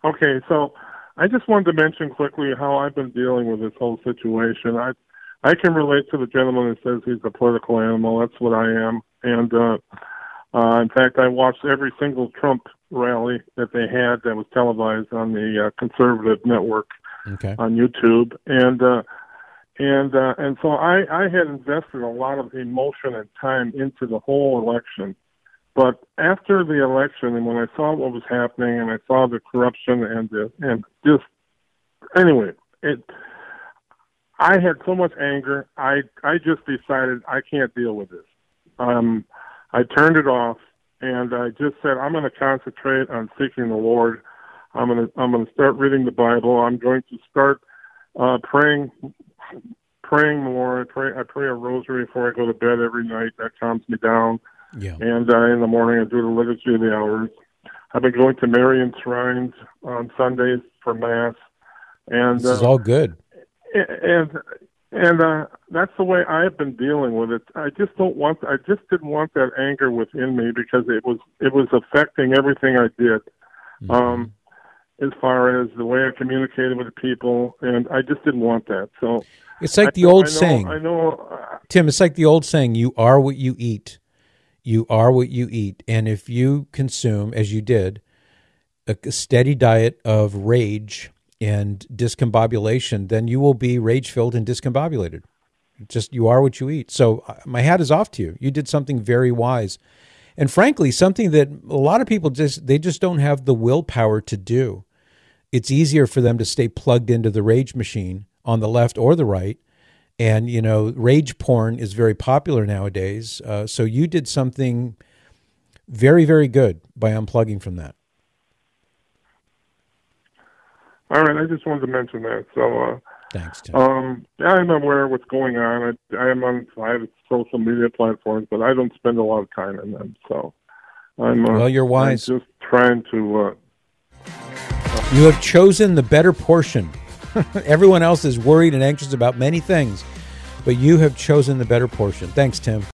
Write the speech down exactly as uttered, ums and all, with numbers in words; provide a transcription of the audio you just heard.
Okay, so I just wanted to mention quickly how I've been dealing with this whole situation. I I can relate to the gentleman who says he's a political animal. That's what I am. And uh, uh, in fact, I watched every single Trump rally that they had that was televised on the uh, conservative network Okay. on YouTube. And uh, and uh, and so I, I had invested a lot of emotion and time into the whole election. But after the election, and when I saw what was happening, and I saw the corruption and the and just anyway, it. I had so much anger. I I just decided I can't deal with this. Um, I turned it off, and I just said I'm going to concentrate on seeking the Lord. I'm going to I'm going to start reading the Bible. I'm going to start uh, praying praying more. I pray I pray a rosary before I go to bed every night. That calms me down. Yeah. And uh, in the morning, I do the liturgy of the hours. I've been going to Marian shrines on Sundays for Mass. And This is uh, all good. And and uh, that's the way I've been dealing with it. I just don't want. I just didn't want that anger within me because it was it was affecting everything I did, Mm-hmm. um, as far as the way I communicated with people, and I just didn't want that. So It's like I, the old I know, saying, I know, uh, Tim. It's like the old saying: "You are what you eat. You are what you eat." And if you consume, as you did, a steady diet of rage and discombobulation, then you will be rage-filled and discombobulated. Just you are what you eat. So uh, my hat is off to you. You did something very wise, and frankly, something that a lot of people just they just don't have the willpower to do. It's easier for them to stay plugged into the rage machine on the left or the right, and you know, rage porn is very popular nowadays. Uh, so you did something very, very good by unplugging from that. all right. I just wanted to mention that. So. Uh, Thanks, Tim. Um, I'm aware of what's going on. I, I am on five social media platforms, but I don't spend a lot of time in them. So I'm uh, Well, you're wise. I'm just trying to. Uh, You have chosen the better portion. Everyone else is worried and anxious about many things, but you have chosen the better portion. Thanks, Tim.